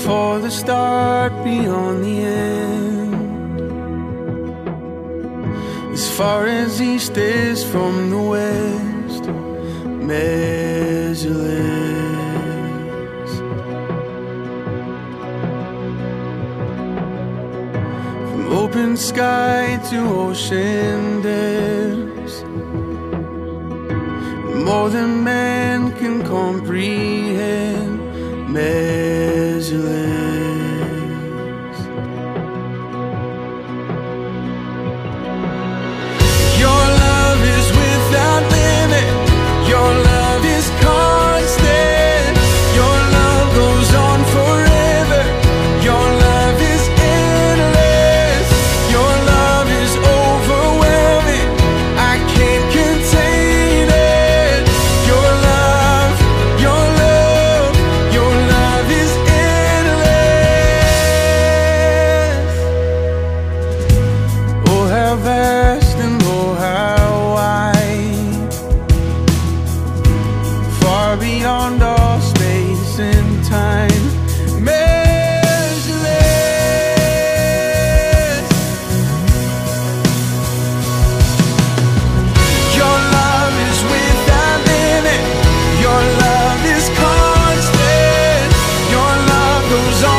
before the start, beyond the end. As far as east is from the west, measureless. From open sky to ocean depths, more than man can comprehend, measureless. Your love is without limit. Your love is constant. Your love goes on forever. Your love is endless. Your love is overwhelming. I can't contain it. Your love, your love, your love is endless. Oh, how vast and oh, how wide, far beyond all space and time, measureless. Your love is without limit. Your love is constant. Your love goes on